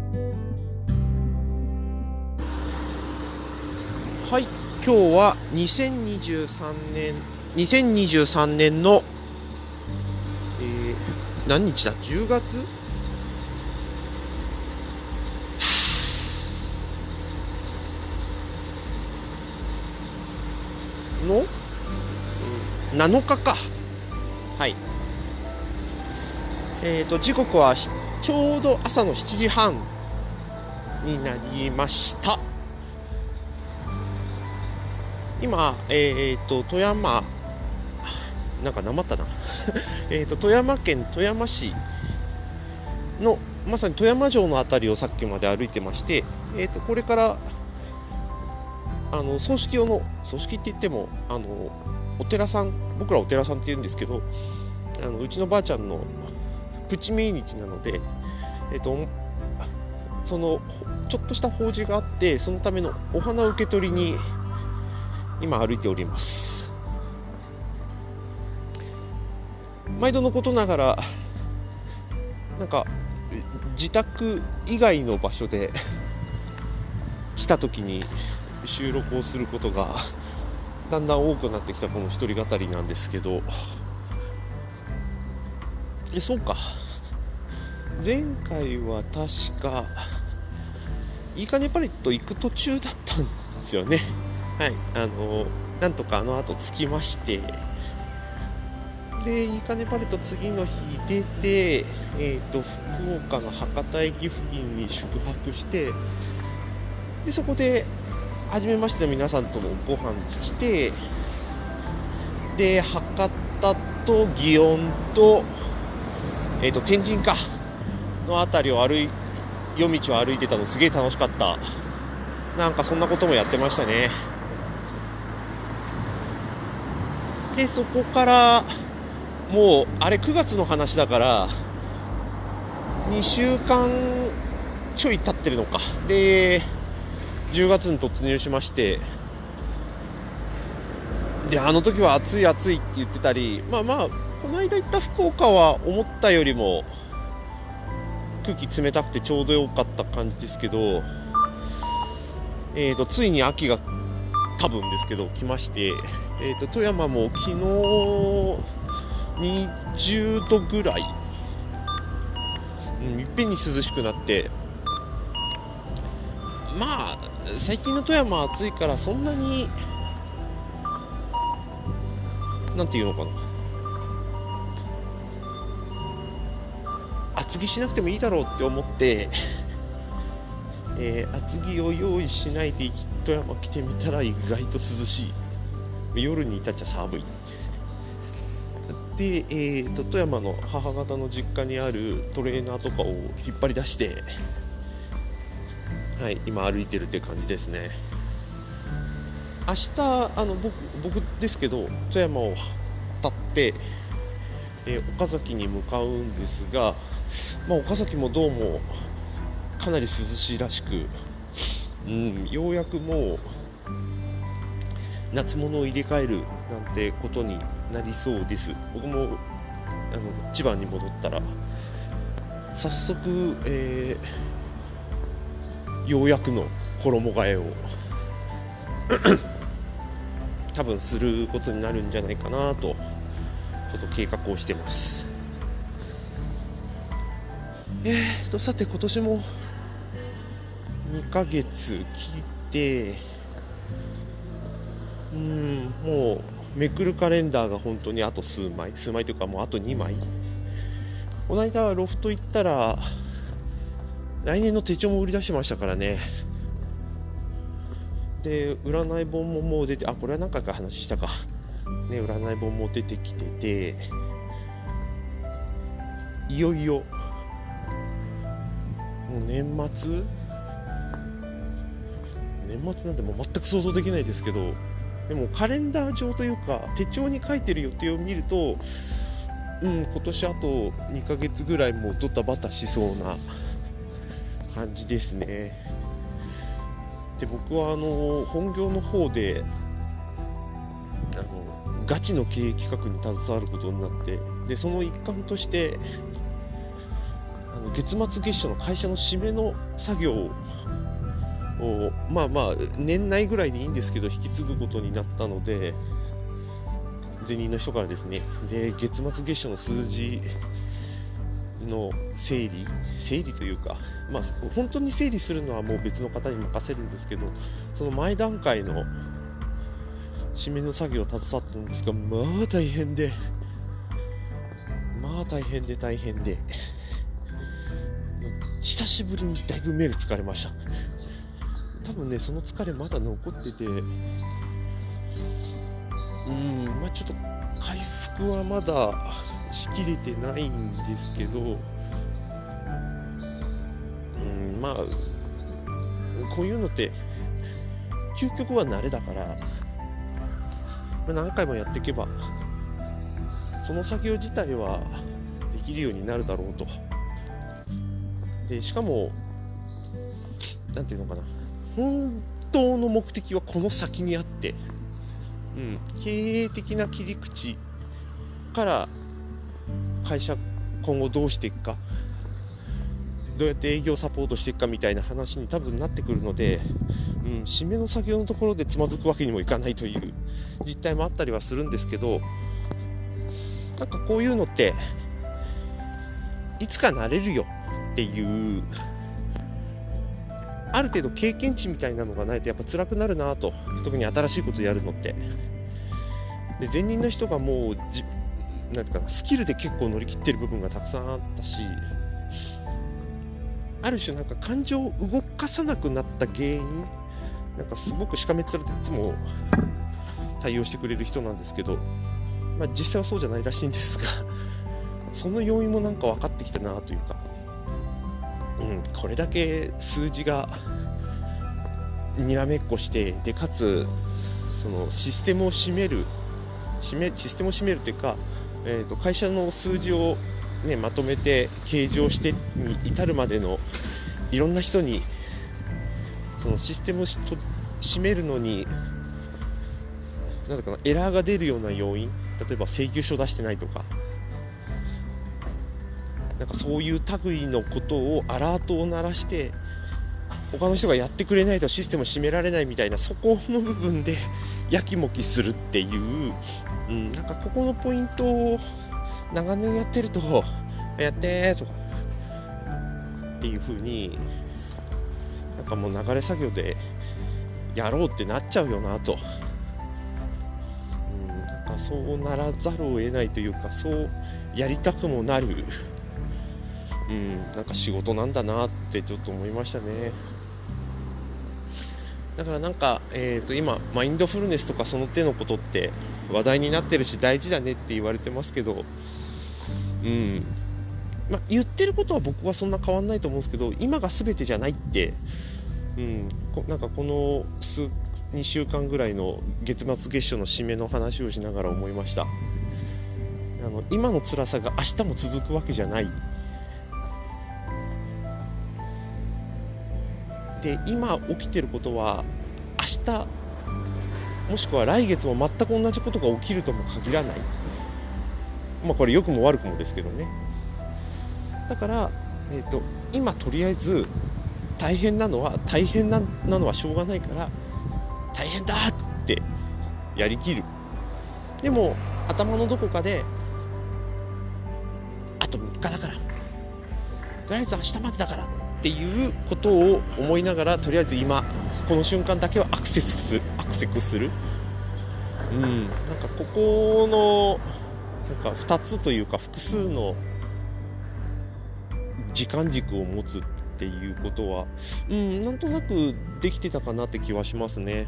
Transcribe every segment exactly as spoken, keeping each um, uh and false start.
はい、今日はにせんにじゅうさんねんにせんにじゅうさんねんの、えー、何日だじゅうがつの、えー、なのかか。はい、えーと時刻はちょうど朝のしちじはんになりました。今、えー、と富山なんかなまったなえと富山県富山市のまさに富山城のあたりをさっきまで歩いてまして、えー、とこれからあの葬式用の葬式って言ってもあのお寺さん、僕らお寺さんって言うんですけど、あのうちのばあちゃんのプチ命日なので、えー、とそのちょっとした法事があって、そのためのお花受け取りに今歩いております。毎度のことながらなんか自宅以外の場所で来た時に収録をすることがだんだん多くなってきたこの一人語りなんですけど、えそうか前回は確かいいかねパレット行く途中だったんですよね。はい、あのなんとかあの後着きまして、でいいかねパレット次の日出て、えー、と福岡の博多駅付近に宿泊して、でそこで初めましての皆さんともご飯して、で博多と祇園と,、えー、と天神かのあたりを歩い夜道を歩いてたのすげえ楽しかった。なんかそんなこともやってましたね。でそこからもうあれくがつの話だからにしゅうかんちょい経ってるのか。でじゅうがつに突入しまして、であの時は暑い暑いって言ってたり、まあまあこの間行った福岡は思ったよりも空気冷たくてちょうど良かった感じですけど、えーとついに秋が多分ですけど来まして、えーと富山も昨日にじゅうどぐらい、うん、いっぺんに涼しくなって、まあ最近の富山は暑いからそんなになんていうのかな、厚着しなくてもいいだろうって思って、えー、厚着を用意しないで富山来てみたら意外と涼しい。夜にいたっちゃ寒いで、えー、と富山の母方の実家にあるトレーナーとかを引っ張り出して、はい、今歩いてるって感じですね。明日あの 僕, 僕ですけど富山を渡って、えー、岡崎に向かうんですが、まあ、岡崎もどうもかなり涼しいらしく、うん、ようやくもう夏物を入れ替えるなんてことになりそうです。僕もあの千葉に戻ったら早速、えー、ようやくの衣替えを多分することになるんじゃないかなとちょっと計画をしてます。えーとさて今年もにかげつ切って、うーんもうめくるカレンダーが本当にあと数枚数枚というかもうあとにまい。この間ロフト行ったら来年の手帳も売り出してましたからね。で占い本ももう出て、あこれは何回か話したかね、占い本も出てきてて、いよいよもう年末年末なんてもう全く想像できないですけど、でもカレンダー上というか手帳に書いてる予定を見ると、うん、今年あとにかげつぐらいもうドタバタしそうな感じですね。で僕はあの本業の方であのガチの経営企画に携わることになって、でその一環としてあの月末月初の会社の締めの作業をまあまあ年内ぐらいでいいんですけど引き継ぐことになったので、前任の人からですね、で月末月初の数字の整理整理というか、まあ本当に整理するのはもう別の方に任せるんですけど、その前段階の締めの作業を携わったんですが、まあ大変でまあ大変で大変で久しぶりにだいぶ目が疲れました。多分ねその疲れまだ残ってて、うーんまあちょっと回復はまだしきれてないんですけど、うんまあこういうのって究極は慣れだから、まあ、何回もやっていけばその作業自体はできるようになるだろうと。でしかもなんていうのかな、本当の目的はこの先にあって、うん、経営的な切り口から会社今後どうしていくか、どうやって営業サポートしていくかみたいな話に多分なってくるので、うん、締めの作業のところでつまずくわけにもいかないという実態もあったりはするんですけど、なんかこういうのっていつか慣れるよっていうある程度経験値みたいなのがないとやっぱ辛くなるなと。特に新しいことやるのってで、前任の人がもうじなんていうかな、スキルで結構乗り切ってる部分がたくさんあったし、ある種なんか感情を動かさなくなった原因、なんかすごくしかめっ面でいつも対応してくれる人なんですけど、まあ実際はそうじゃないらしいんですがその要因もなんか分かってきたなというか、うん、これだけ数字がにらめっこして、でかつそのシステムを締める締めシステムを締めるというか、えーと会社の数字を、ね、まとめて計上してに至るまでのいろんな人にそのシステムをしと締めるのになんだかな、エラーが出るような要因、例えば請求書出してないとか、なんかそういう類のことをアラートを鳴らして他の人がやってくれないとシステム締められないみたいな、そこの部分でやきもきするっていう、うん、なんかここのポイントを長年やってるとやってーとかっていう風になんかもう流れ作業でやろうってなっちゃうよなと、うん、なんかそうならざるを得ないというか、そうやりたくもなる、うん、なんか仕事なんだなってちょっと思いましたね。だからなんか、えーと、今マインドフルネスとかその手のことって話題になってるし大事だねって言われてますけど、うんまあ、言ってることは僕はそんな変わんないと思うんですけど、今が全てじゃないって、うん、なんかこの数にしゅうかんぐらいの月末月初の締めの話をしながら思いました。あの今の辛さが明日も続くわけじゃないで、今起きてることは明日もしくは来月も全く同じことが起きるとも限らない。まあこれ良くも悪くもですけどね。だから、えーと、今とりあえず大変なのは大変なのはしょうがないから大変だってやりきる。でも頭のどこかであとみっかだからとりあえず明日までだからっていうことを思いながら、とりあえず今この瞬間だけはアクセスするアクセスする、うん、なんかここのなんかふたつというか複数の時間軸を持つっていうことは、うん、なんとなくできてたかなって気はしますね。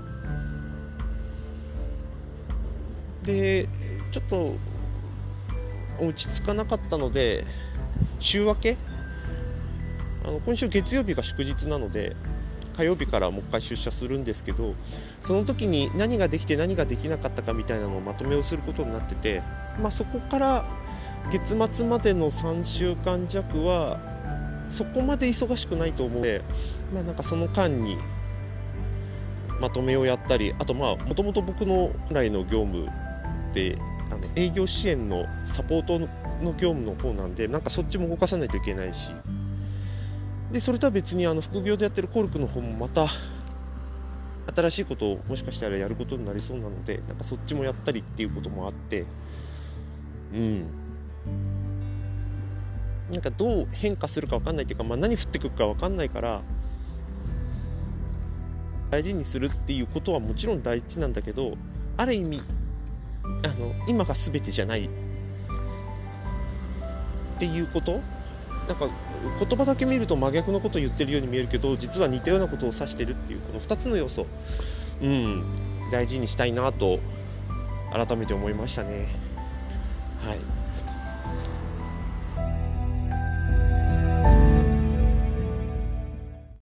でちょっと落ち着かなかったので週明け、あの今週月曜日が祝日なので火曜日からもう一回出社するんですけど、その時に何ができて何ができなかったかみたいなのをまとめをすることになってて、まあ、そこから月末までのさんしゅうかん弱はそこまで忙しくないと思うので、まあ、なんかその間にまとめをやったり、あとまあもともと僕の本来の業務であの営業支援のサポートの業務の方なんで、なんかそっちも動かさないといけないし、でそれとは別にあの副業でやってるコルクの方もまた新しいことをもしかしたらやることになりそうなので、なんかそっちもやったりっていうこともあって、うんなんかどう変化するか分かんないっていうか、まあ、何降ってくるか分かんないから大事にするっていうことはもちろん大事なんだけど、ある意味あの今が全てじゃないっていうこと、なんか言葉だけ見ると真逆のことを言ってるように見えるけど、実は似たようなことを指してるっていうこのふたつの要素、うん大事にしたいなと改めて思いましたね。はい